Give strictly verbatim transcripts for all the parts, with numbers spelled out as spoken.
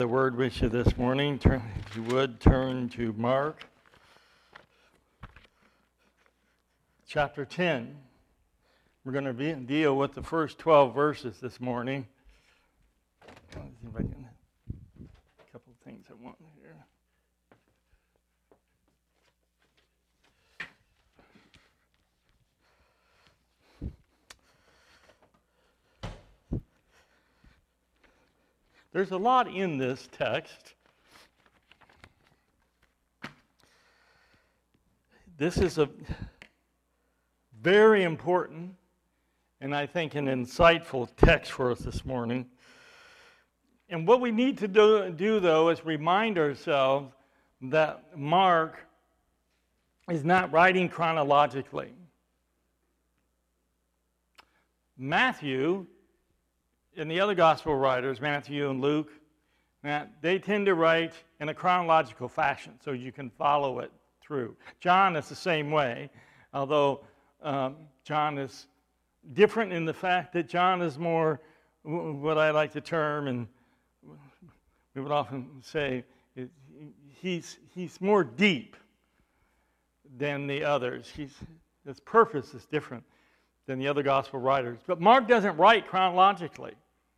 The word with you this morning. Turn, if you would, turn to Mark chapter ten. We're going to be, deal with the first twelve verses this morning. Let's see if I can, a couple of things I want here. There's a lot in this text. This is a very important and I think an insightful text for us this morning. And what we need to do, do though, is remind ourselves that Mark is not writing chronologically. Matthew and the other gospel writers, Matthew and Luke, they tend to write in a chronological fashion so you can follow it through. John is the same way, although um, John is different in the fact that John is more what I like to term, and we would often say, he's, he's more deep than the others. He's, his purpose is different than the other gospel writers. But Mark doesn't write chronologically.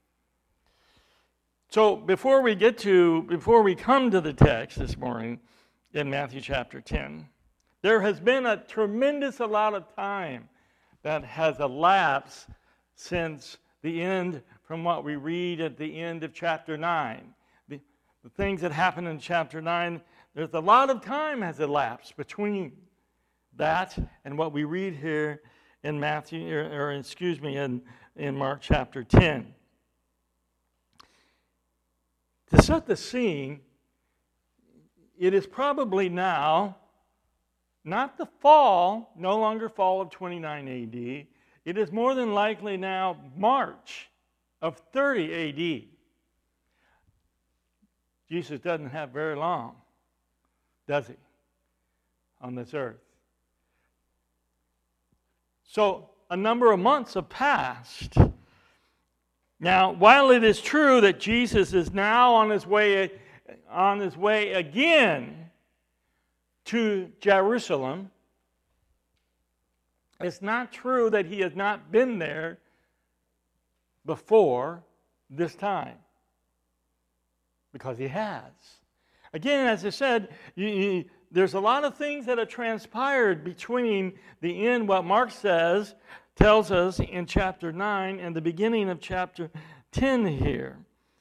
So before we get to, before we come to the text this morning in Matthew chapter ten, there has been a tremendous amount of time that has elapsed since the end, from what we read at the end of chapter nine. The, the things that happened in chapter nine, there's a lot of time has elapsed between that and what we read here in Matthew, or, or excuse me, in, in Mark chapter ten. To set the scene, it is probably now not the fall, no longer fall of twenty-nine A D. It is more than likely now March of thirty A D. Jesus doesn't have very long, does he, on this earth? So a number of months have passed. Now, while it is true that Jesus is now on his way, on his way again to Jerusalem, it's not true that he has not been there before this time, because he has. Again, as I said, you, you, there's a lot of things that have transpired between the end, what Mark says, tells us in chapter nine and the beginning of chapter ten here.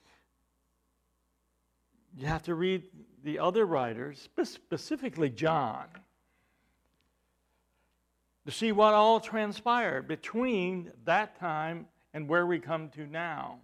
You have to read the other writers, specifically John, to see what all transpired between that time and where we come to now.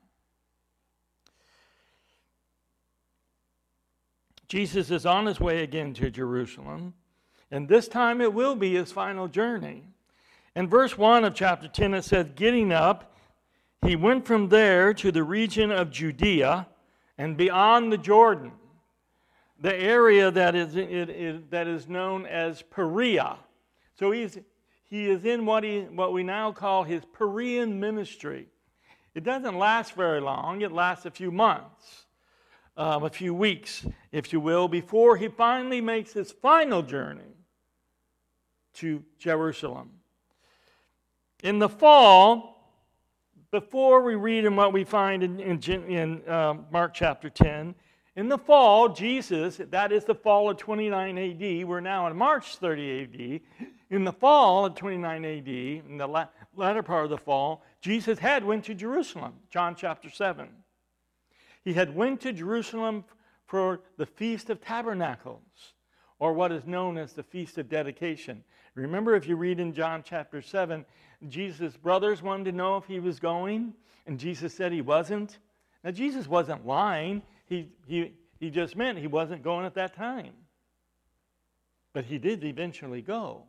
Jesus is on his way again to Jerusalem, and this time it will be his final journey. In verse one of chapter ten, it says, getting up, he went from there to the region of Judea and beyond the Jordan, the area that is, it, it, that is known as Perea. So he's, he is in what, he, what we now call his Perean ministry. It doesn't last very long. It lasts a few months, um, a few weeks, if you will, before he finally makes his final journey to Jerusalem. In the fall, before we read in what we find in, in, in uh, Mark chapter ten, in the fall, Jesus, that is the fall of twenty-nine A D, we're now in March thirty A D, in the fall of twenty-nine A D, in the la- latter part of the fall, Jesus had went to Jerusalem, John chapter seven. He had went to Jerusalem for the Feast of Tabernacles, or what is known as the Feast of Dedication. Remember, if you read in John chapter seven, Jesus' brothers wanted to know if he was going, and Jesus said he wasn't. Now, Jesus wasn't lying. He, he, he just meant he wasn't going at that time. But he did eventually go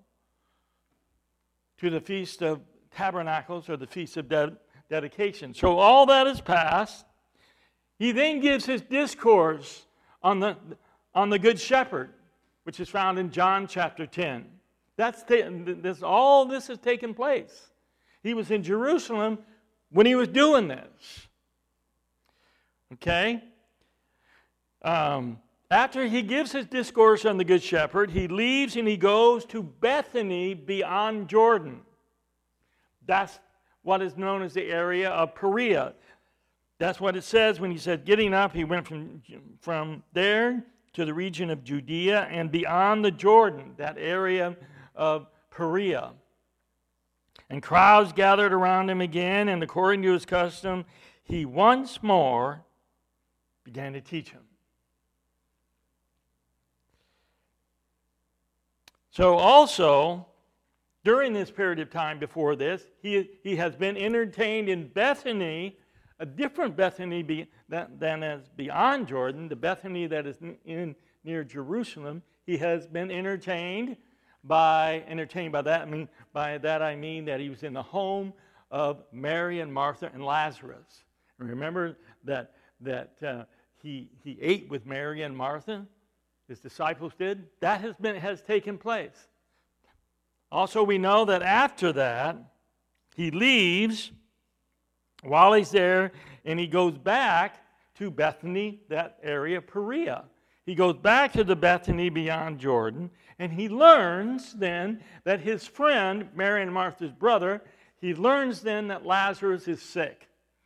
to the Feast of Tabernacles, or the Feast of De- Dedication. So all that is past. He then gives his discourse on the, on the Good Shepherd, which is found in John chapter ten. That's the, this, all this has taken place. He was in Jerusalem when he was doing this. Okay? um, after he gives his discourse on the Good Shepherd, he leaves and he goes to Bethany beyond Jordan. That's what is known as the area of Perea. That's what it says when he said, getting up, he went from, from there to the region of Judea and beyond the Jordan, that area of Perea. And crowds gathered around him again, and according to his custom, he once more began to teach him. So also, during this period of time before this, he, he has been entertained in Bethany, a different Bethany be, than, than as beyond Jordan, the Bethany that is in, near Jerusalem. He has been entertained by, entertained by that, I mean, by that I mean that he was in the home of Mary and Martha and Lazarus. And remember that, that uh, he, he ate with Mary and Martha? His disciples did. That has been has taken place. Also, we know that after that, he leaves while he's there, and he goes back to Bethany, that area, Perea. He goes back to the Bethany beyond Jordan, and he learns then that his friend, Mary and Martha's brother, he learns then that Lazarus is sick.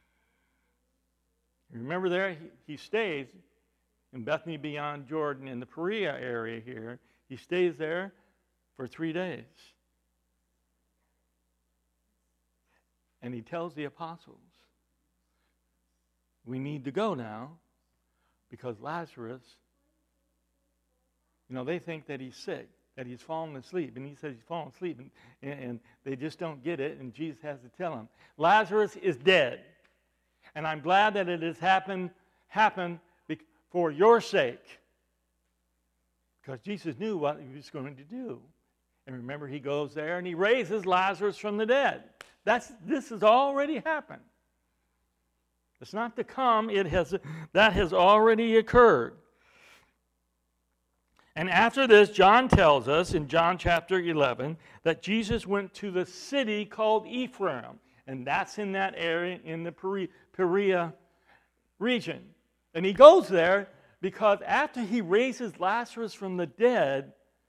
Remember there, he, he stays in Bethany beyond Jordan, in the Perea area here. He stays there for three days. And he tells the apostles, we need to go now because Lazarus, you know, they think that he's sick, that he's fallen asleep. And he says he's fallen asleep, and, and they just don't get it, and Jesus has to tell them, Lazarus is dead. And I'm glad that it has happened, happened for your sake. Because Jesus knew what he was going to do. And remember, he goes there and he raises Lazarus from the dead. That's, this has already happened. It's not to come. It has, that has already occurred. And after this, John tells us in John chapter eleven that Jesus went to the city called Ephraim. And that's in that area in the Perea region. And he goes there because after he raises Lazarus from the dead,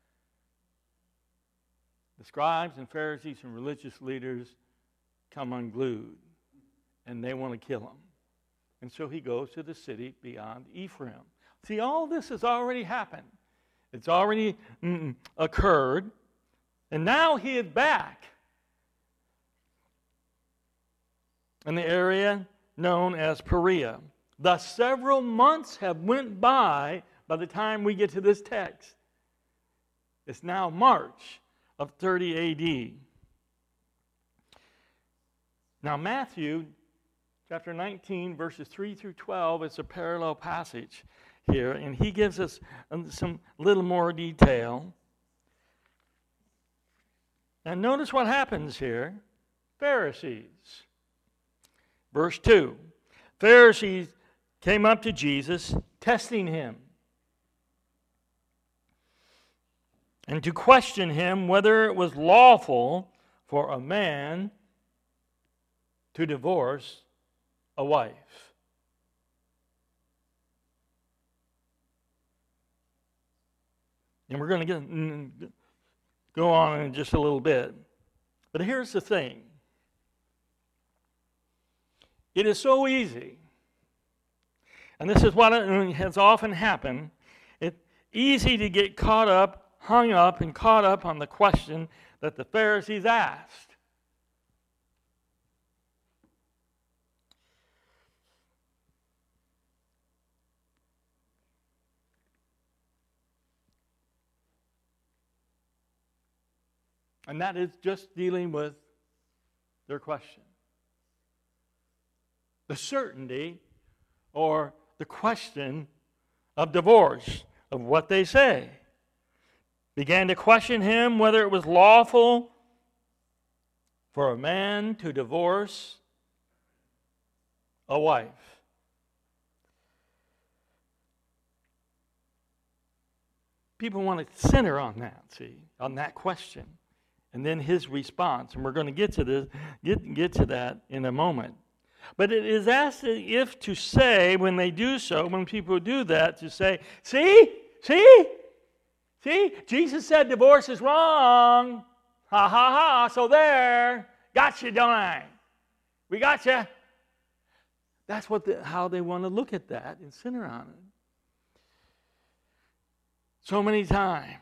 the scribes and Pharisees and religious leaders come unglued, and they want to kill him. And so he goes to the city beyond Ephraim. See, all this has already happened. It's already mm, occurred, and now he is back in the area known as Perea. Thus, several months have went by by the time we get to this text. It's now March of thirty A D. Now, Matthew chapter nineteen, verses three through twelve is a parallel passage here, and he gives us some little more detail. And notice what happens here. Pharisees. Verse two. Pharisees came up to Jesus, testing him, and to question him whether it was lawful for a man to divorce a wife. And we're going to get, go on in just a little bit. But here's the thing. It is so easy, and this is what has often happened. It's easy to get caught up, hung up, and caught up on the question that the Pharisees asked. And that is just dealing with their question. The certainty or the question of divorce, of what they say. Began to question him whether it was lawful for a man to divorce a wife. People want to center on that, see, on that question. And then his response. And we're going to get to this, get, get to that in a moment. But it is as if to say, when they do so, when people do that, to say, see, see, see, Jesus said divorce is wrong. Ha, ha, ha, so there. Got you, don't I? We got you. That's what the, how they want to look at that and center on it. So many times.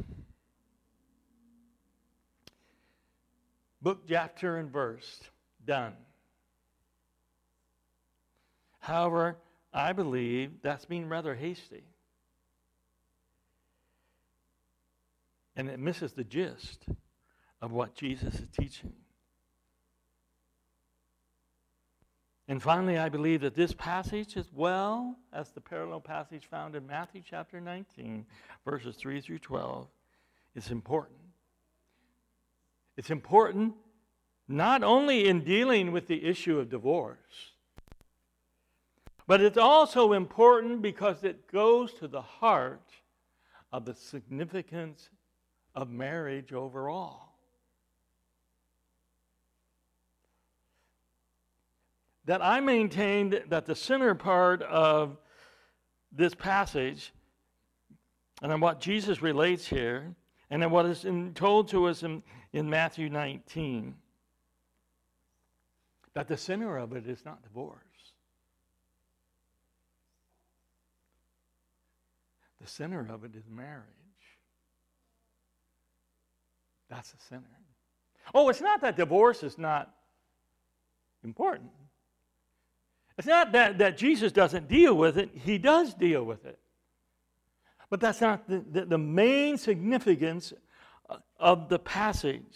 Book, chapter, and verse. Done. However, I believe that's being rather hasty. And it misses the gist of what Jesus is teaching. And finally, I believe that this passage, as well as the parallel passage found in Matthew chapter nineteen, verses three through twelve, is important. It's important not only in dealing with the issue of divorce, but it's also important because it goes to the heart of the significance of marriage overall. That I maintained that the center part of this passage, and then what Jesus relates here, and then what is in, told to us in, in Matthew nineteen, that the center of it is not divorce. The center of it is marriage. That's the center. Oh, it's not that divorce is not important. It's not that, that Jesus doesn't deal with it. He does deal with it. But that's not the, the, the main significance of the passage.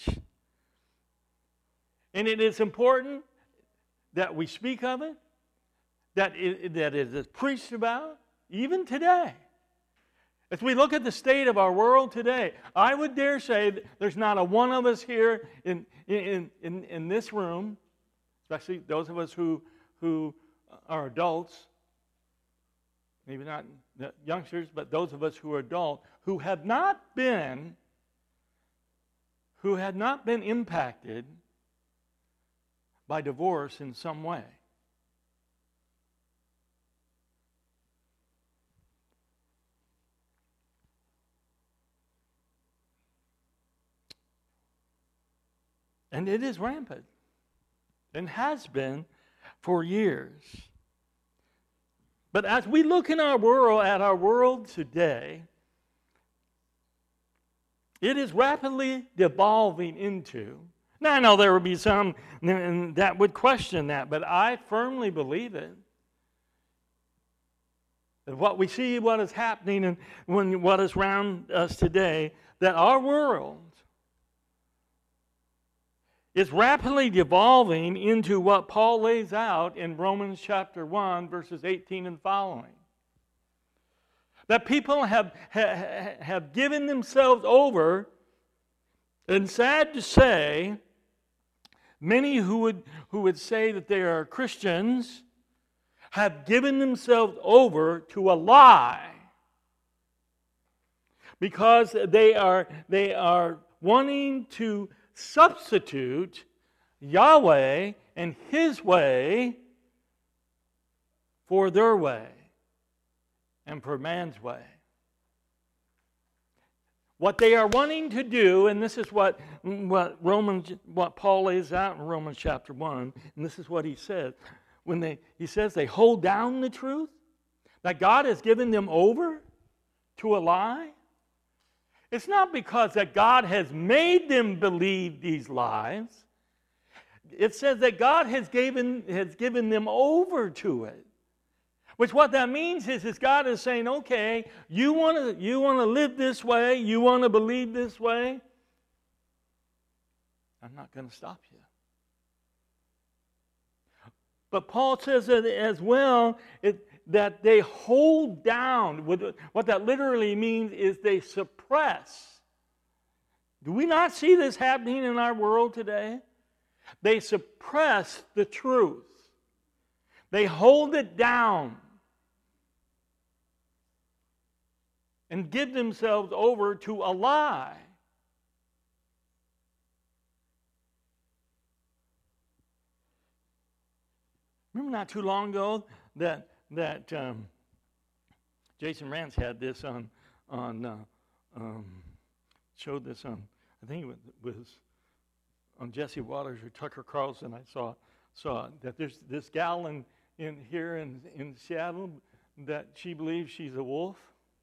And it is important that we speak of it, that it, that it is preached about, even today. As we look at the state of our world today, I would dare say that there's not a one of us here in, in, in, in this room, especially those of us who, who are adults, maybe not youngsters, but those of us who are adult, who have not been, who had not been impacted by divorce in some way. And it is rampant, and has been for years. But as we look in our world, at our world today, it is rapidly devolving into, now I know there will be some that would question that, but I firmly believe it. That what we see, what is happening, and when what is around us today, that our world is rapidly devolving into what Paul lays out in Romans chapter one, verses eighteen and following. That people have, ha, have given themselves over, and sad to say, many who would, who would say that they are Christians have given themselves over to a lie because they are, they are wanting to substitute Yahweh and His way for their way and for man's way. What they are wanting to do, and this is what, what Romans, what Paul lays out in Romans chapter one, and this is what he says. When they, he says they hold down the truth, that God has given them over to a lie. It's not because that God has made them believe these lies. It says that God has given, has given them over to it. Which what that means is, is God is saying, okay, you want to you want to live this way, you want to believe this way, I'm not going to stop you. But Paul says that as well, it, that they hold down. What that literally means is they suppress. Do we not see this happening in our world today? They suppress the truth. They hold it down and give themselves over to a lie. Remember not too long ago that that um, Jason Rance had this on on uh, um, showed this on, I think it was, was on Jesse Waters or Tucker Carlson. I saw saw that there's this gal in, in here in in Seattle that she believes she's a wolf,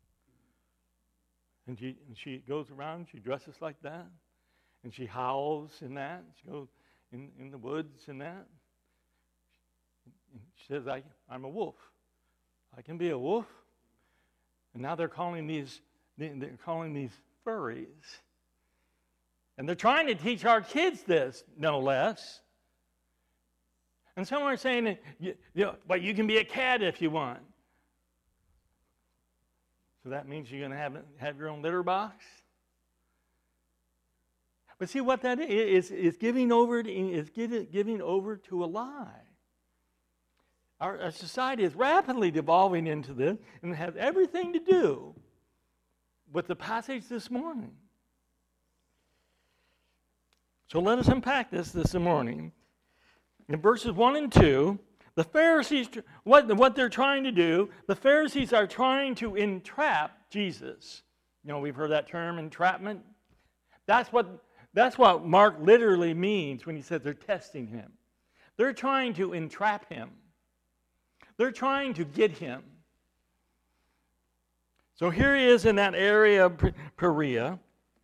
and she and she goes around, she dresses like that, and she howls in that. She goes in in the woods and that. And she says, I, I'm a wolf. I can be a wolf. And now they're calling these they're calling these furries. And they're trying to teach our kids this, no less. And some are saying, that, you, you know, but you can be a cat if you want. So that means you're going to have have your own litter box. But see what that is is giving over is giving over to a lie. Our, our society is rapidly devolving into this, and it has everything to do with the passage this morning. So let us unpack this this morning. In verses one and two, the Pharisees, what, what they're trying to do, the Pharisees are trying to entrap Jesus. You know, we've heard that term, entrapment. That's what, that's what Mark literally means when he says they're testing him. They're trying to entrap him. They're trying to get him. So here he is in that area of Perea.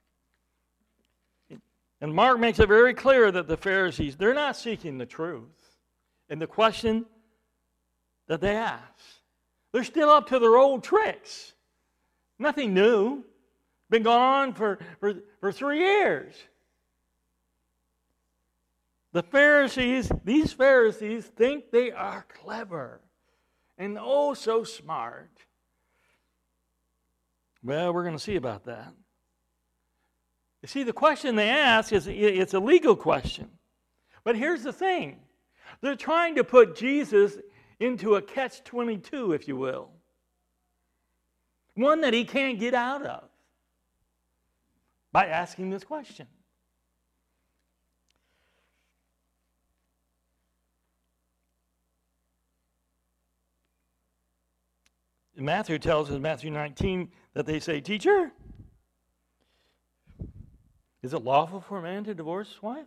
And Mark makes it very clear that the Pharisees, they're not seeking the truth in the question that they ask. They're still up to their old tricks. Nothing new. Been going on for, for, for three years. The Pharisees, these Pharisees think they are clever. And oh, so smart. Well, we're going to see about that. You see, the question they ask is it's a legal question. But here's the thing. They're trying to put Jesus into a catch twenty-two, if you will. One that he can't get out of by asking this question. Matthew tells us in Matthew nineteen that they say, Teacher, is it lawful for a man to divorce his wife?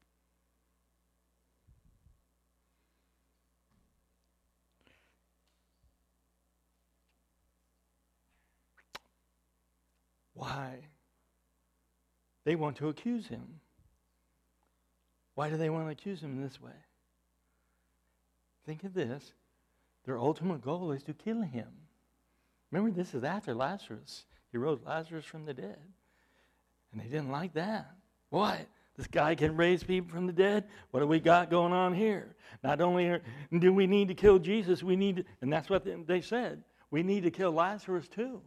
Why? They want to accuse him. Why do they want to accuse him in this way? Think of this. Their ultimate goal is to kill him. Remember, this is after Lazarus. He rose Lazarus from the dead. And they didn't like that. What? This guy can raise people from the dead? What do we got going on here? Not only are, do we need to kill Jesus, we need to, and that's what they said, we need to kill Lazarus too.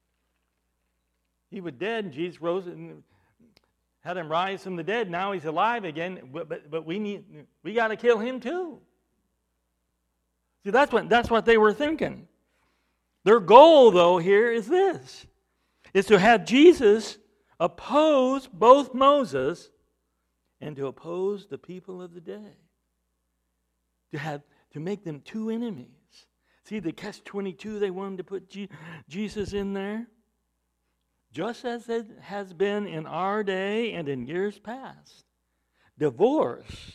He was dead, and Jesus rose and had him rise from the dead. Now he's alive again, but, but, but we need we got to kill him too. See, that's what that's what they were thinking. Their goal, though, here is this, is to have Jesus oppose both Moses and to oppose the people of the day. To have to make them two enemies. See, the catch twenty-two, they wanted to put G- Jesus in there. Just as it has been in our day and in years past. Divorce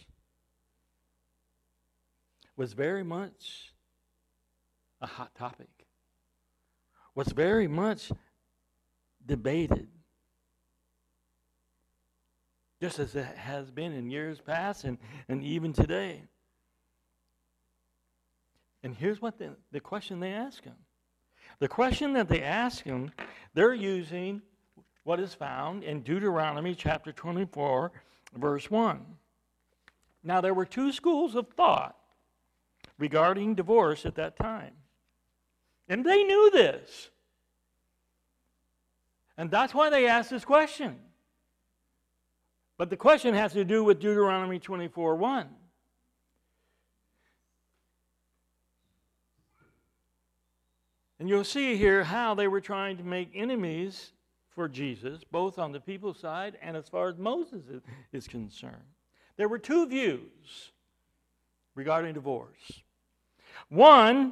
was very much a hot topic. Was very much debated. Just as it has been in years past and, and even today. And here's what the, the question they ask him. The question that they ask him, they're using what is found in Deuteronomy chapter twenty-four, verse one. Now, there were two schools of thought regarding divorce at that time. And they knew this. And that's why they asked this question. But the question has to do with Deuteronomy twenty-four one. And you'll see here how they were trying to make enemies for Jesus, both on the people's side and as far as Moses is concerned. There were two views regarding divorce. One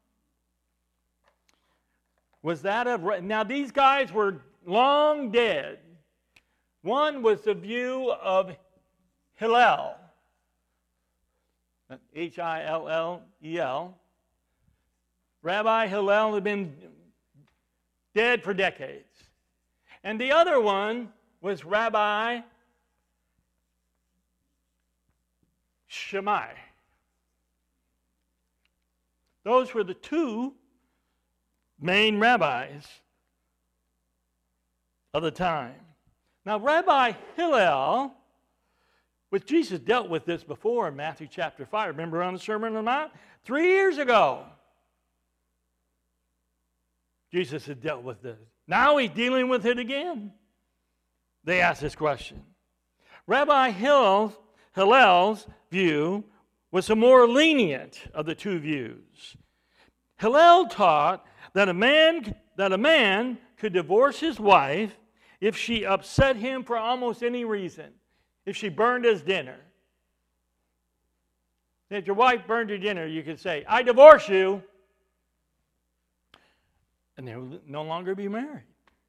was that of, now these guys were long dead. One was the view of Hillel, H I L L E L. Rabbi Hillel had been dead for decades. And the other one was Rabbi Shammai. Those were the two main rabbis of the time. Now, Rabbi Hillel, which Jesus dealt with this before in Matthew chapter five. Remember on the Sermon on the Mount? Three years ago, Jesus had dealt with this. Now he's dealing with it again. They asked this question. Rabbi Hillel's, Hillel's view was the more lenient of the two views. Hillel taught that a man that a man could divorce his wife if she upset him for almost any reason. If she burned his dinner. If your wife burned your dinner, you could say, I divorce you. And they would no longer be married.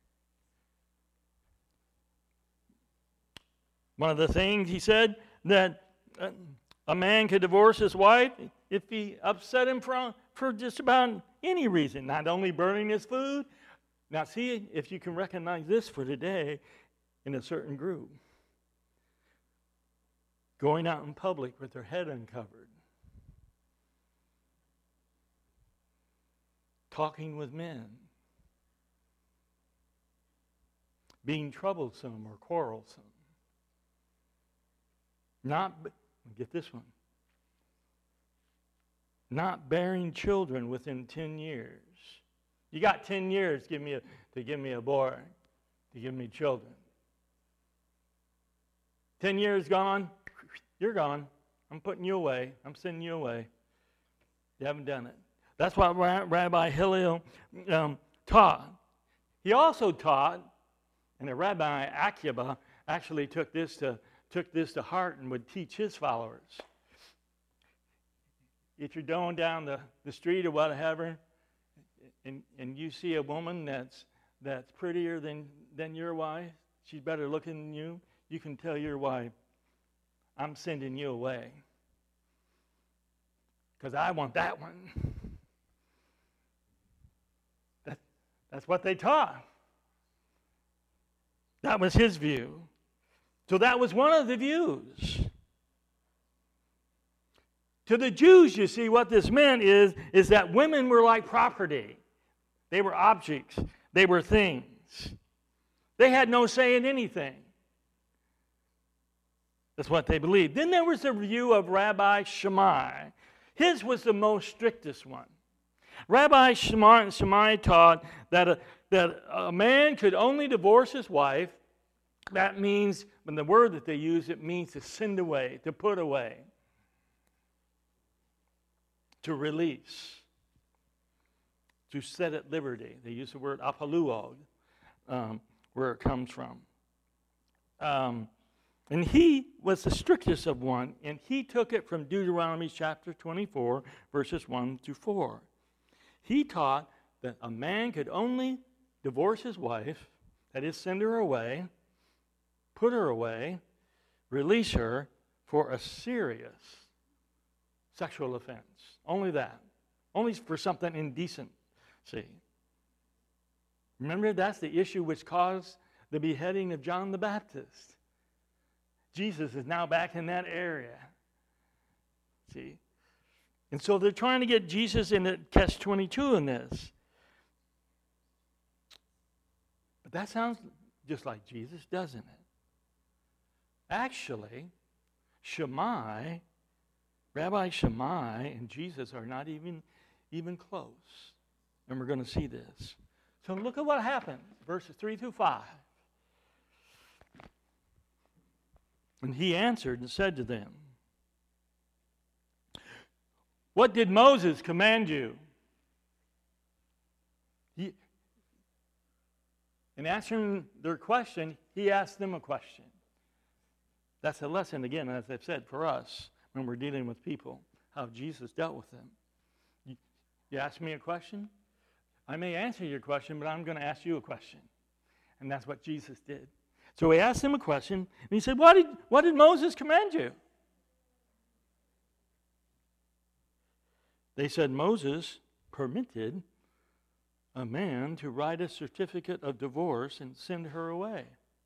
One of the things he said, that a man could divorce his wife if he upset him for, for just about any reason. Not only burning his food. Now see if you can recognize this for today in a certain group. Going out in public with their head uncovered. Talking with men. Being troublesome or quarrelsome. Not, get this one. Not bearing children within ten years. You got ten years give me a, to give me a boy, to give me children. ten years gone, you're gone. I'm putting you away. I'm sending you away. You haven't done it. That's what Rabbi Hillel um, taught. He also taught, and the Rabbi Akiba actually took this to took this to heart and would teach his followers. If you're going down the, the street or whatever, and, and you see a woman that's that's prettier than, than your wife, she's better looking than you, you can tell your wife, I'm sending you away. Because I want that one. That, that's what they taught. That was his view. So that was one of the views. To the Jews, you see, what this meant is, is that women were like property. They were objects. They were things. They had no say in anything. That's what they believed. Then there was the view of Rabbi Shammai. His was the most strictest one. Rabbi Shammai, Shammai taught that a, that a man could only divorce his wife. That means, when the word that they use, it means to send away, to put away, to release, to set at liberty. They use the word apaluo, um, where it comes from. Um, and he was the strictest of one, and he took it from Deuteronomy chapter twenty-four, verses one through four. He taught that a man could only divorce his wife, that is, send her away, put her away, release her for a serious sexual offense. Only that. Only for something indecent. See. Remember, that's the issue which caused the beheading of John the Baptist. Jesus is now back in that area. See. And so they're trying to get Jesus in a catch twenty-two in this. But that sounds just like Jesus, doesn't it? Actually, Shammai, Rabbi Shammai and Jesus are not even, even close. And we're going to see this. So look at what happened, verses three through five. And he answered and said to them, what did Moses command you? He, in answering their question, he asked them a question. That's a lesson, again, as I've said, for us when we're dealing with people, how Jesus dealt with them. You ask me a question? I may answer your question, but I'm going to ask you a question. And that's what Jesus did. So he asked him a question, and he said, what did, what did Moses command you? They said, Moses permitted a man to write a certificate of divorce and send her away.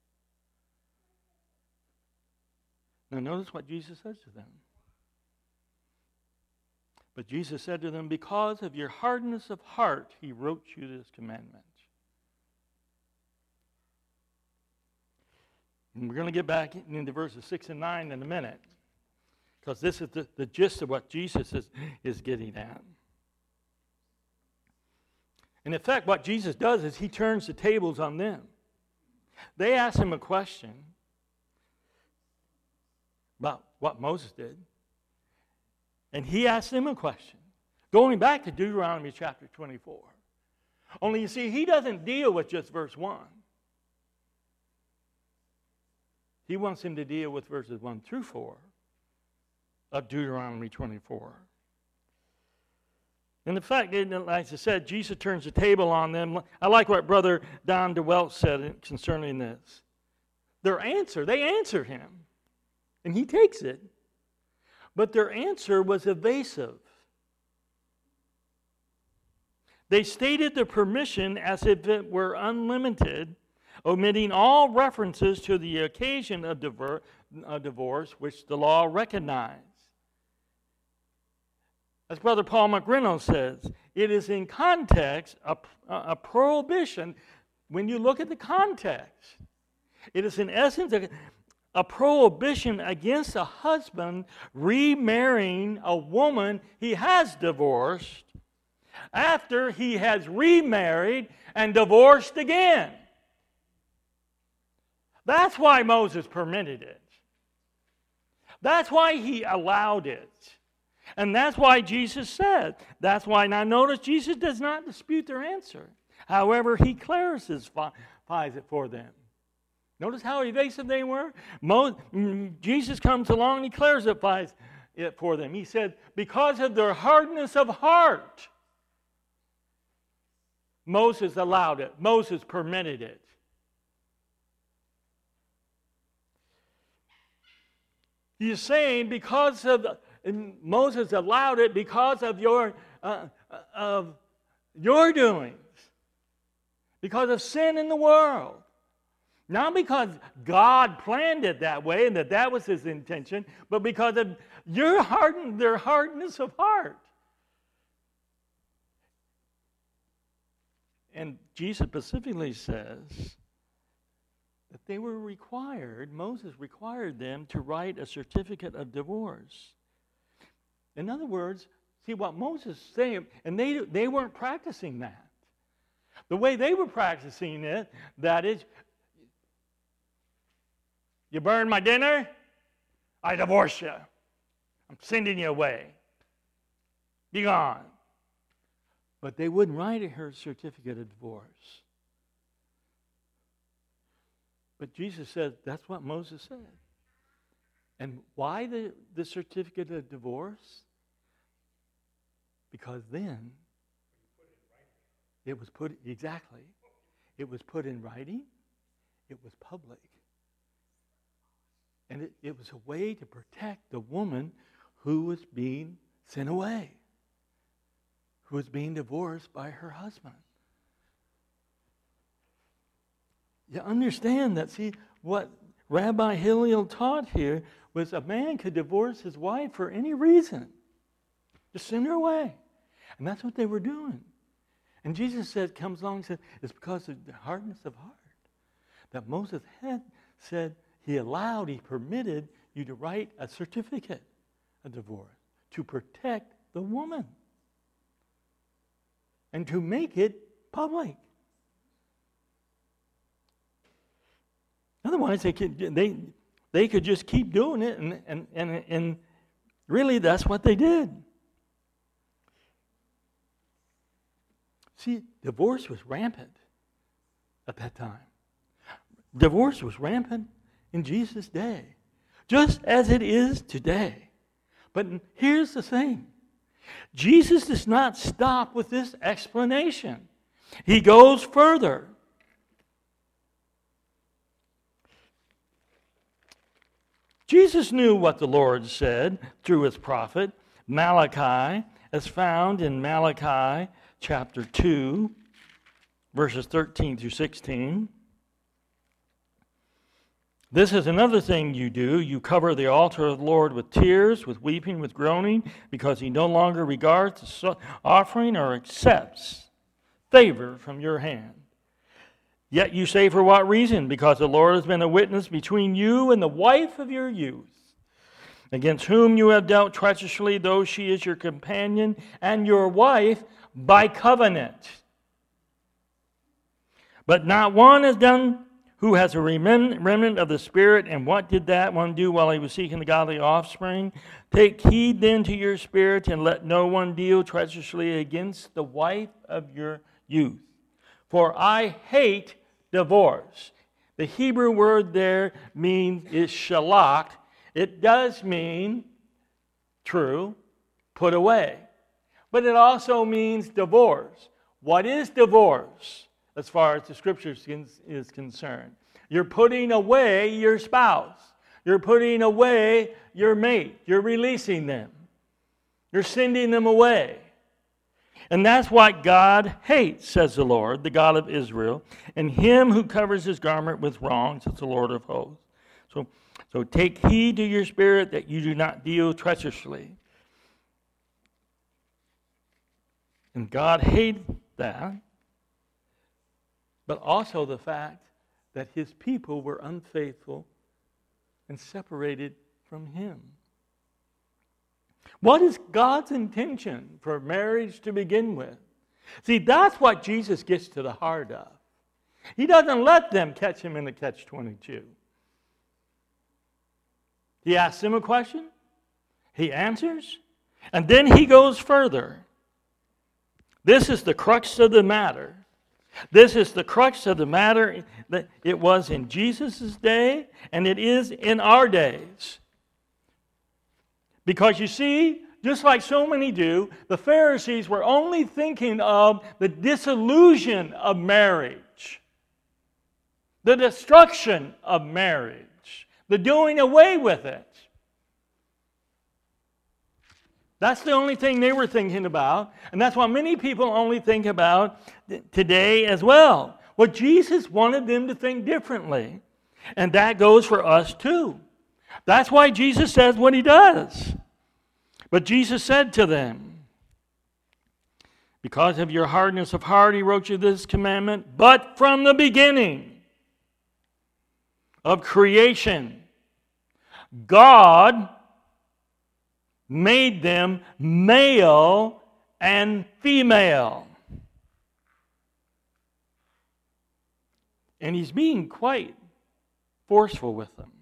Now notice what Jesus says to them. But Jesus said to them, because of your hardness of heart, he wrote you this commandment. And we're going to get back into verses six and nine in a minute, because this is the, the gist of what Jesus is, is getting at. And in fact, what Jesus does is he turns the tables on them. They ask him a question about what Moses did. And he asked them a question, going back to Deuteronomy chapter twenty-four. Only you see, he doesn't deal with just verse one. He wants him to deal with verses one through four of Deuteronomy twenty-four. And the fact is, like I said, Jesus turns the table on them. I like what Brother Don DeWelt said concerning this. Their answer, they answer him, and he takes it. But their answer was evasive. They stated their permission as if it were unlimited, omitting all references to the occasion of divorce, which the law recognized. As Brother Paul McReynolds says, it is in context a, a prohibition. When you look at the context, it is in essence a, a prohibition against a husband remarrying a woman he has divorced after he has remarried and divorced again. That's why Moses permitted it. That's why he allowed it. And that's why Jesus said. That's why, now notice, Jesus does not dispute their answer. However, he clarifies it for them. Notice how evasive they were? Mo- Jesus comes along and he clarifies it for them. He said, because of their hardness of heart, Moses allowed it. Moses permitted it. He's saying because of Moses allowed it because of your uh, of your doings, because of sin in the world. Not because God planned it that way and that that was his intention, but because of your harden, their hardness of heart. And Jesus specifically says that they were required, Moses required them to write a certificate of divorce. In other words, see what Moses is saying, and they, they weren't practicing that. The way they were practicing it, that is, you burn my dinner, I divorce you. I'm sending you away. Be gone. But they wouldn't write her certificate of divorce. But Jesus said, that's what Moses said. And why the, the certificate of divorce? Because then it was put, exactly, it was put in writing, it was public. And it, it was a way to protect the woman who was being sent away, who was being divorced by her husband. You understand that, see, what Rabbi Hillel taught here was a man could divorce his wife for any reason. Just send her away. And that's what they were doing. And Jesus said, comes along and said, it's because of the hardness of heart that Moses had said he allowed, he permitted you to write a certificate of divorce to protect the woman and to make it public. Otherwise, they could they they could just keep doing it, and and and, and really, that's what they did. See, divorce was rampant at that time. Divorce was rampant in Jesus' day, just as it is today. But here's the thing. Jesus does not stop with this explanation. He goes further. Jesus knew what the Lord said through his prophet Malachi, as found in Malachi chapter two, verses thirteen through sixteen. This is another thing you do. You cover the altar of the Lord with tears, with weeping, with groaning, because he no longer regards the offering or accepts favor from your hand. Yet you say, for what reason? Because the Lord has been a witness between you and the wife of your youth, against whom you have dealt treacherously, though she is your companion and your wife by covenant. But not one has done who has a remnant of the Spirit. And what did that one do while he was seeking the godly offspring? Take heed then to your spirit, and let no one deal treacherously against the wife of your youth. For I hate divorce. The Hebrew word there means is shalach. It does mean, true, put away. But it also means divorce. What is divorce? As far as the Scriptures is concerned, you're putting away your spouse. You're putting away your mate. You're releasing them. You're sending them away. And that's what God hates, says the Lord, the God of Israel, and him who covers his garment with wrong, says the Lord of hosts. So, so take heed to your spirit that you do not deal treacherously. And God hated that. But also the fact that his people were unfaithful and separated from him. What is God's intention for marriage to begin with? See, that's what Jesus gets to the heart of. He doesn't let them catch him in the catch twenty-two. He asks them a question, he answers, and then he goes further. This is the crux of the matter. This is the crux of the matter that it was in Jesus' day, and it is in our days. Because you see, just like so many do, the Pharisees were only thinking of the dissolution of marriage, the destruction of marriage, the doing away with it. That's the only thing they were thinking about, and that's what many people only think about today as well. Well, Jesus wanted them to think differently, and that goes for us too. That's why Jesus says what he does. But Jesus said to them, because of your hardness of heart, he wrote you this commandment, but from the beginning of creation, God made them male and female. And he's being quite forceful with them.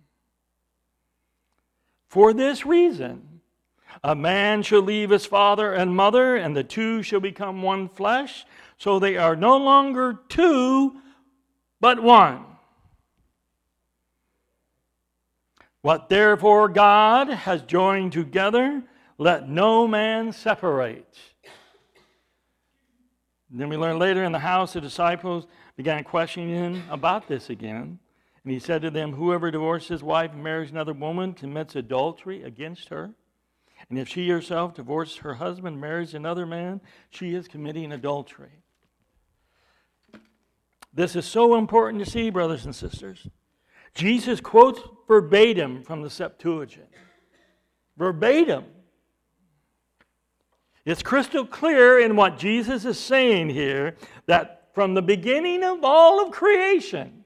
For this reason, a man shall leave his father and mother, and the two shall become one flesh. So they are no longer two, but one. What therefore God has joined together, let no man separate. And then we learn later in the house, the disciples began questioning him about this again. And he said to them, whoever divorces his wife and marries another woman commits adultery against her. And if she herself divorces her husband and marries another man, she is committing adultery. This is so important to see, brothers and sisters. Jesus quotes verbatim from the Septuagint. Verbatim. It's crystal clear in what Jesus is saying here that from the beginning of all of creation,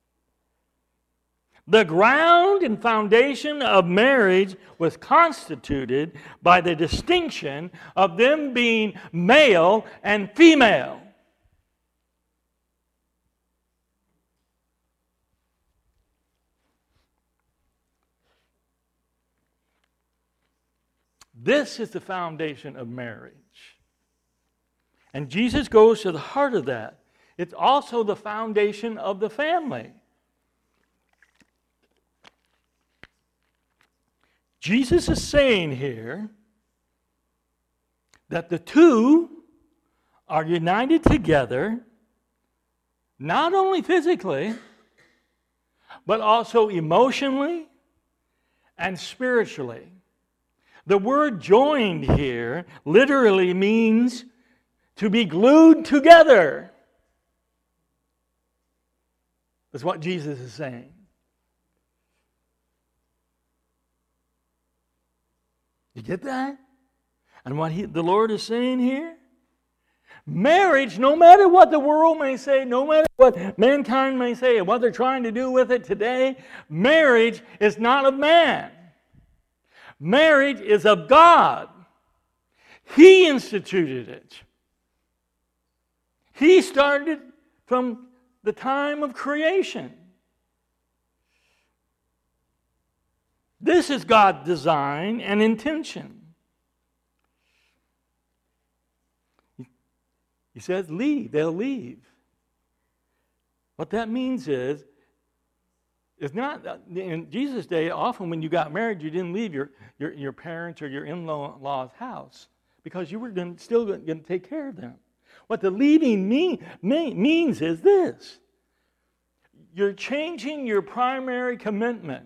the ground and foundation of marriage was constituted by the distinction of them being male and female. This is the foundation of marriage. And Jesus goes to the heart of that. It's also the foundation of the family. Jesus is saying here that the two are united together, not only physically, but also emotionally and spiritually. The word joined here literally means to be glued together. That's what Jesus is saying. You get that? And what he, the Lord is saying here? Marriage, no matter what the world may say, no matter what mankind may say, and what they're trying to do with it today, marriage is not of man. Marriage is of God. He instituted it. He started from the time of creation. This is God's design and intention. He says, leave. They'll leave. What that means is, it's not, in Jesus' day, often when you got married, you didn't leave your, your, your parents or your in-law's house because you were going, still going to take care of them. What the leaving mean, mean, means is this. You're changing your primary commitment.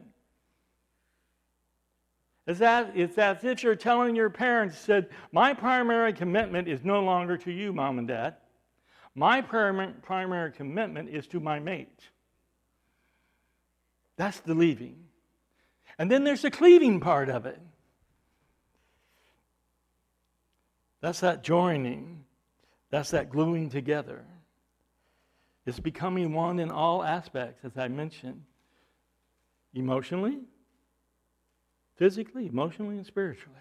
It's as, it's as if you're telling your parents, said, my primary commitment is no longer to you, Mom and Dad. My primary, primary commitment is to my mate. That's the leaving. And then there's the cleaving part of it. That's that joining. That's that gluing together. It's becoming one in all aspects, as I mentioned. Emotionally, physically, emotionally, and spiritually.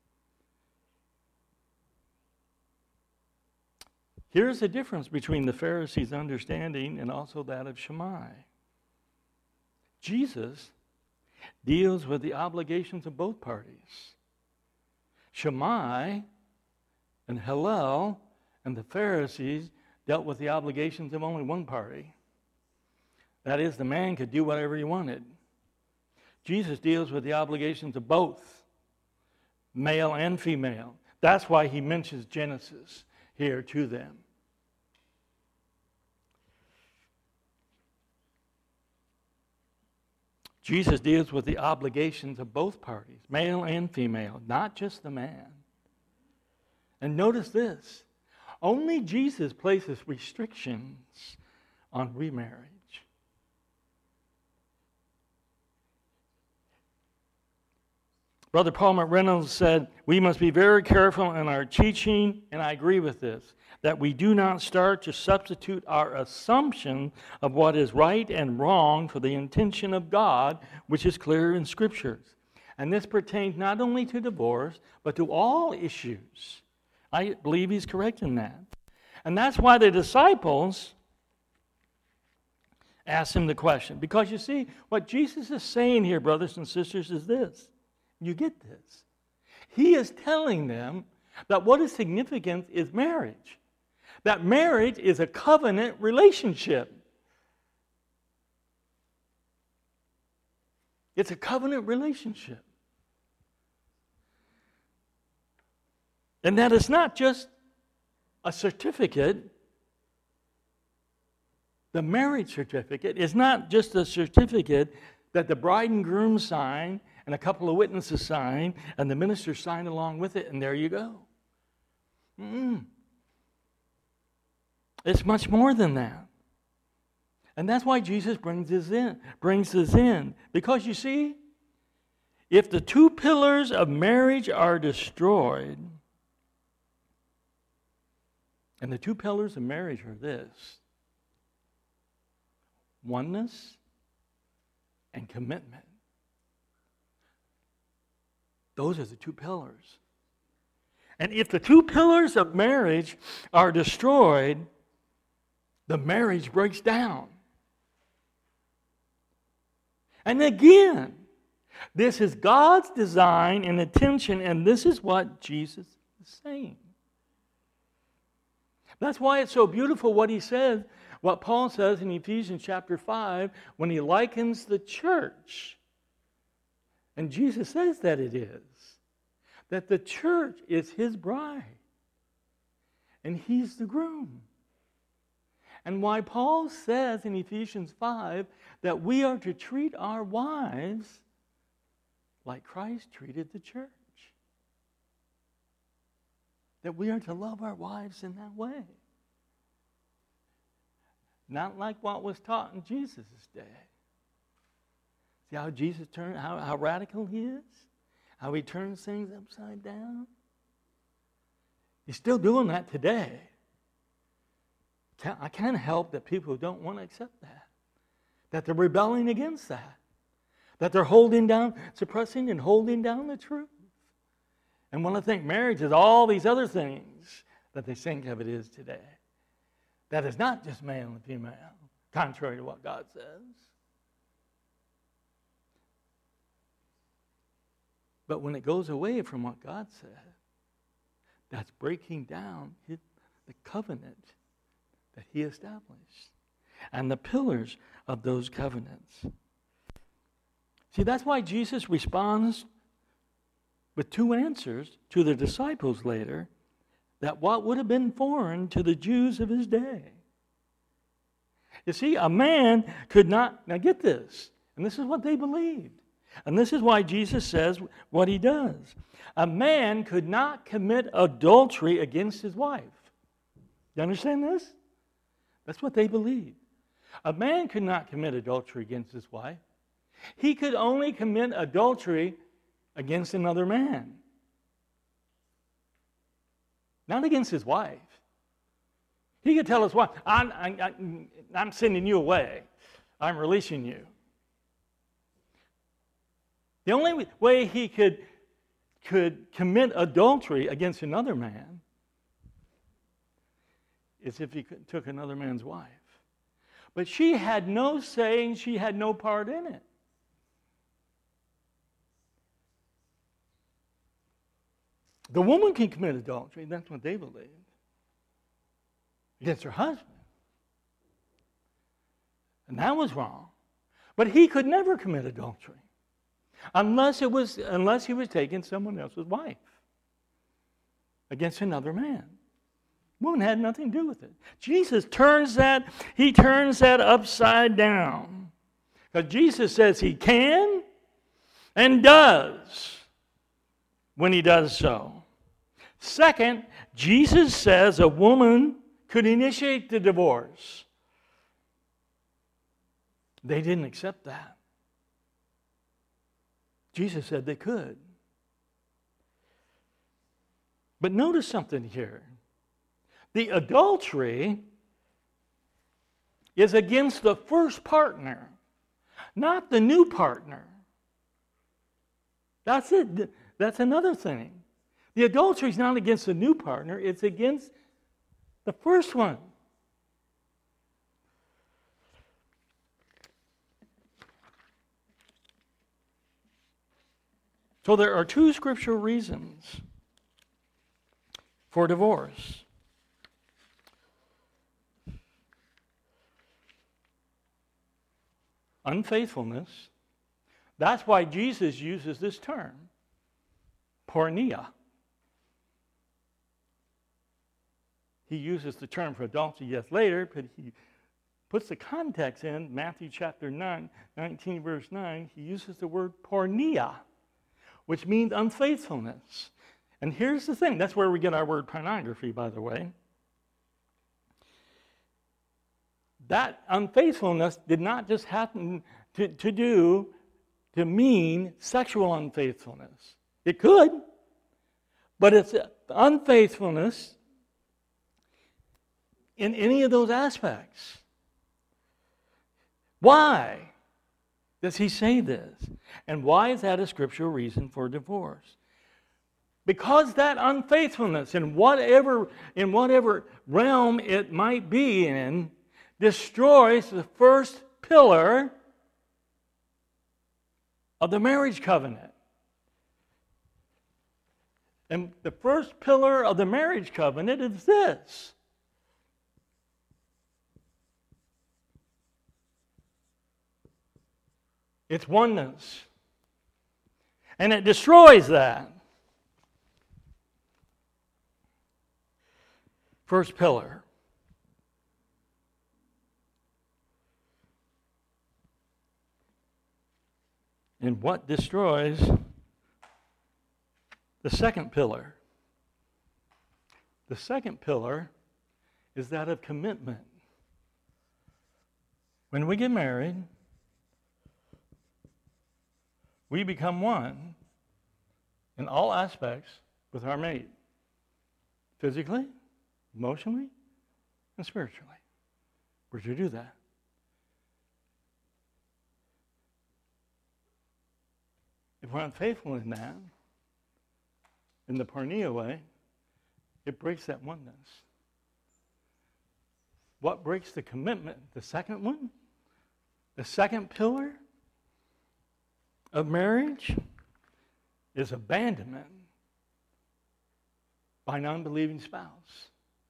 Here's the difference between the Pharisees' understanding and also that of Shammai. Jesus deals with the obligations of both parties. Shammai and Hillel and the Pharisees dealt with the obligations of only one party. That is, the man could do whatever he wanted. Jesus deals with the obligations of both, male and female. That's why he mentions Genesis here to them. Jesus deals with the obligations of both parties, male and female, not just the man. And notice this, only Jesus places restrictions on remarriage. Brother Paul McReynolds said, we must be very careful in our teaching, and I agree with this, that we do not start to substitute our assumption of what is right and wrong for the intention of God, which is clear in Scriptures. And this pertains not only to divorce, but to all issues. I believe he's correct in that. And that's why the disciples asked him the question. Because you see, what Jesus is saying here, brothers and sisters, is this. You get this. He is telling them that what is significant is marriage. That marriage is a covenant relationship. It's a covenant relationship. And that it's not just a certificate. The marriage certificate is not just a certificate that the bride and groom sign and a couple of witnesses sign, and the minister signed along with it, and there you go. Mm. It's much more than that. And that's why Jesus brings this in, brings this in. Because you see, if the two pillars of marriage are destroyed, and the two pillars of marriage are this, oneness and commitment. Those are the two pillars. And if the two pillars of marriage are destroyed, the marriage breaks down. And again, this is God's design and intention, and this is what Jesus is saying. That's why it's so beautiful what he says, what Paul says in Ephesians chapter five, when he likens the church. And Jesus says that it is. That the church is his bride. and he's the groom. And why Paul says in Ephesians five that we are to treat our wives like Christ treated the church. That we are to love our wives in that way. Not like what was taught in Jesus' day. See how Jesus turned, how, how radical he is? How he turns things upside down? He's still doing that today. I can't help that people don't want to accept that. That they're rebelling against that. That they're holding down, suppressing and holding down the truth. And want to think marriage is all these other things that they think of it is today. That is not just male and female, contrary to what God says. But when it goes away from what God said, that's breaking down his, the covenant that he established and the pillars of those covenants. See, that's why Jesus responds with two answers to the disciples later, that what would have been foreign to the Jews of his day. You see, a man could not, now get this, and this is what they believed, and this is why Jesus says what he does. A man could not commit adultery against his wife. You understand this? That's what they believed. A man could not commit adultery against his wife. He could only commit adultery against another man. Not against his wife. He could tell his wife, I'm, I'm, I'm sending you away. I'm releasing you. The only way he could, could commit adultery against another man is if he took another man's wife. But she had no say and she had no part in it. The woman can commit adultery, that's what they believed, against her husband. And that was wrong. But he could never commit adultery unless it was unless he was taking someone else's wife against another man. Woman had nothing to do with it. Jesus turns that, he turns that upside down. Because Jesus says he can and does when he does so. Second, Jesus says a woman could initiate the divorce. They didn't accept that. Jesus said they could. But notice something here. The adultery is against the first partner, not the new partner. That's it. That's another thing. The adultery is not against the new partner, it's against the first one. So there are two scriptural reasons for divorce. Unfaithfulness. That's why Jesus uses this term, porneia. He uses the term for adultery, yes, later, but he puts the context in Matthew chapter nine, nineteen, verse nine. He uses the word porneia, which means unfaithfulness. And here's the thing. That's where we get our word pornography, by the way. That unfaithfulness did not just happen to, to do, to mean sexual unfaithfulness. It could, but it's unfaithfulness in any of those aspects. Why does he say this? And why is that a scriptural reason for divorce? Because that unfaithfulness in whatever, in whatever realm it might be in destroys the first pillar of the marriage covenant. And the first pillar of the marriage covenant is this. It's oneness. And it destroys that. First pillar. And what destroys the second pillar? The second pillar is that of commitment. When we get married, we become one in all aspects with our mate, physically, emotionally, and spiritually. We're to do that. If we're unfaithful in that, in the porneia way, it breaks that oneness. What breaks the commitment? The second one? The second pillar of marriage is abandonment by an unbelieving spouse.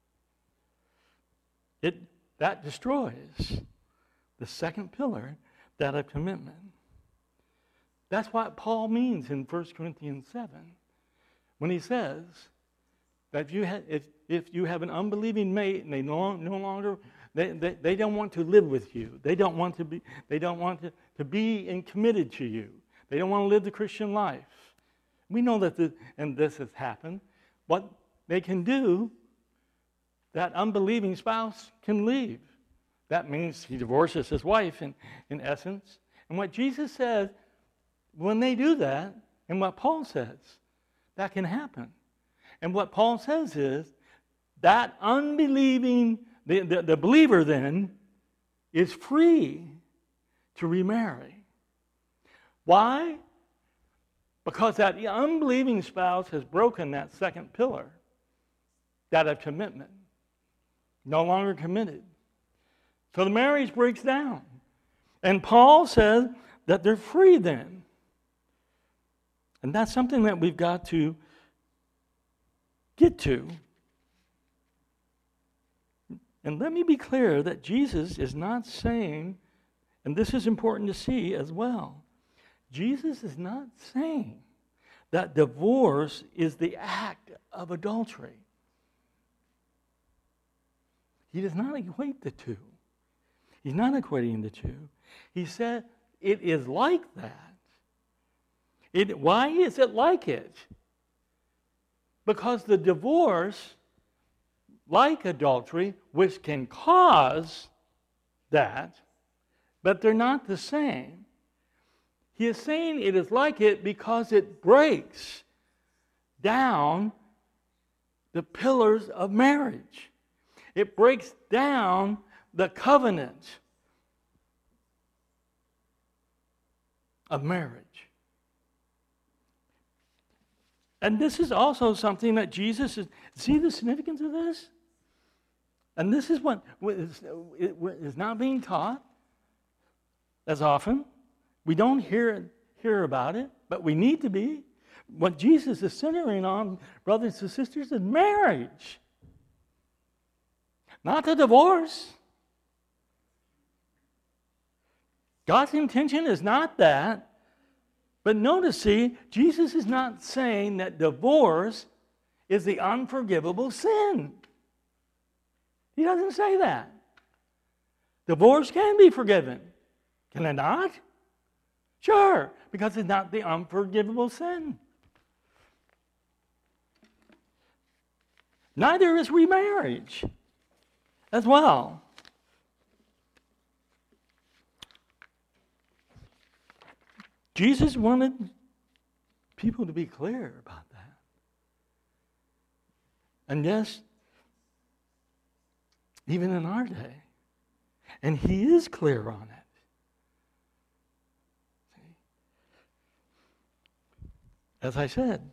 It, that destroys the second pillar, that of commitment. That's what Paul means in First Corinthians seven when he says that if you, ha- if, if you have an unbelieving mate and they no, no longer, they, they, they don't want to live with you. They don't want to be, they don't want to, to be in committed to you. They don't want to live the Christian life. We know that, the, and this has happened, what they can do, that unbelieving spouse can leave. That means he divorces his wife in, in essence. And what Jesus says, when they do that, and what Paul says, that can happen. And what Paul says is, that unbelieving, the, the, the believer then, is free to remarry. Why? Because that unbelieving spouse has broken that second pillar, that of commitment. No longer committed. So the marriage breaks down. And Paul says that they're free then. And that's something that we've got to get to. And let me be clear that Jesus is not saying, and this is important to see as well, Jesus is not saying that divorce is the act of adultery. He does not equate the two. He's not equating the two. He said it is like that. It, why is it like it? Because the divorce, like adultery, which can cause that, but they're not the same. He is saying it is like it because it breaks down the pillars of marriage. It breaks down the covenant of marriage. And this is also something that Jesus is, see the significance of this? And this is what is, is not being taught as often. We don't hear, hear about it, but we need to be. What Jesus is centering on, brothers and sisters, is marriage. Not the divorce. God's intention is not that. But notice, see, Jesus is not saying that divorce is the unforgivable sin. He doesn't say that. Divorce can be forgiven. Can it not? Sure, because it's not the unforgivable sin. Neither is remarriage as well. Jesus wanted people to be clear about that. And yes, even in our day. And he is clear on it. See? As I said,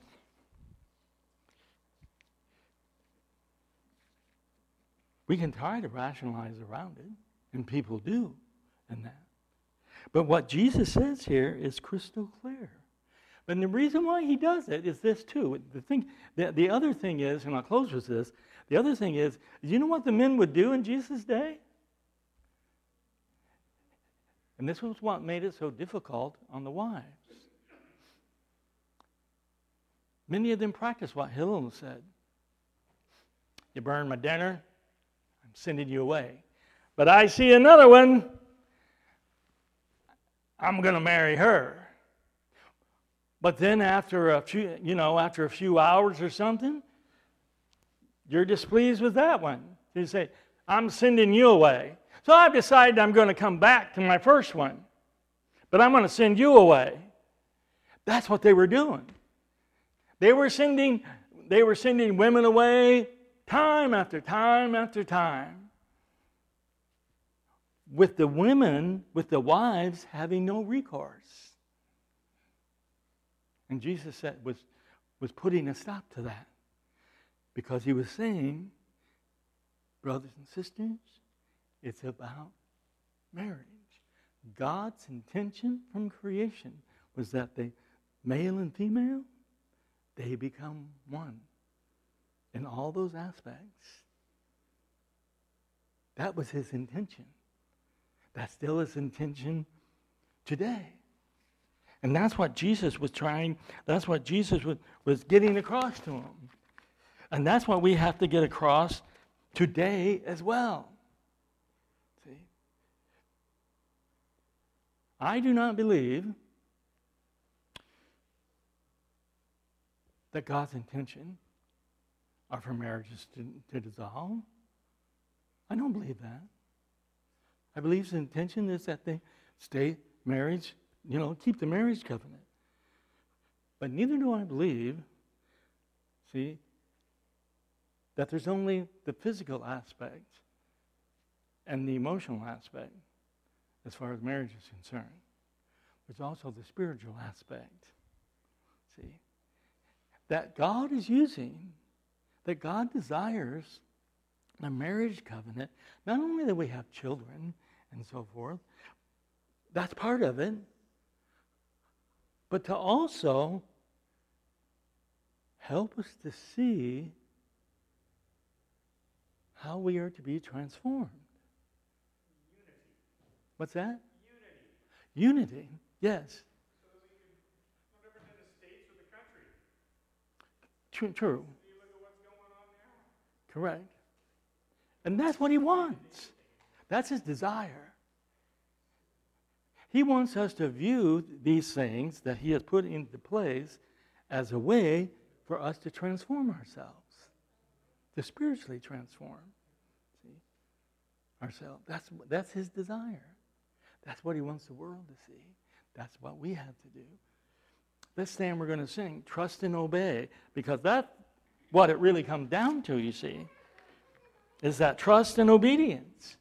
we can try to rationalize around it, and people do in that. But what Jesus says here is crystal clear. But the reason why he does it is this too. The thing, the, the other thing is, and I'll close with this, the other thing is, you know what the men would do in Jesus' day? And this was what made it so difficult on the wives. Many of them practiced what Hillel said. You burn my dinner, I'm sending you away. But I see another one, I'm going to marry her. But then after a few, you know, after a few hours or something, you're displeased with that one. You say, I'm sending you away. So I've decided I'm going to come back to my first one. But I'm going to send you away. That's what they were doing. They were sending, they were sending women away time after time after time. With the women, with the wives having no recourse. And Jesus said, was, was putting a stop to that. Because he was saying, brothers and sisters, it's about marriage. God's intention from creation was that they, male and female, they become one in all those aspects. That was his intention. That's still his intention today. And that's what Jesus was trying, that's what Jesus was, was getting across to them. And that's what we have to get across today as well. See? I do not believe that God's intention are for marriages to, to dissolve. I don't believe that. I believe his intention is that they stay marriage, you know, keep the marriage covenant. But neither do I believe, see, that there's only the physical aspect and the emotional aspect as far as marriage is concerned. There's also the spiritual aspect. See, that God is using, that God desires a marriage covenant, not only that we have children and so forth, that's part of it, but to also help us to see how we are to be transformed. Unity. What's that? Unity. Unity, yes. So that we can, no different than the states or the country. True, true. You look at what's going on now. Correct. And that's what he wants. That's his desire. He wants us to view these things that he has put into place as a way for us to transform ourselves, to spiritually transform, see, ourselves. That's, that's his desire. That's what he wants the world to see. That's what we have to do. Let's stand, we're going to sing, Trust and Obey, because that's what it really comes down to, you see, is that trust and obedience.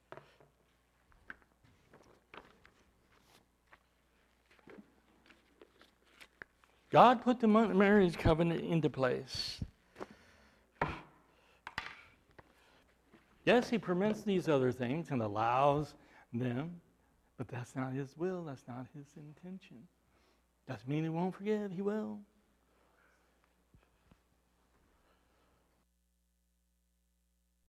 God put the marriage covenant into place. Yes, he permits these other things and allows them, but that's not his will. That's not his intention. Doesn't mean he won't forgive. He will.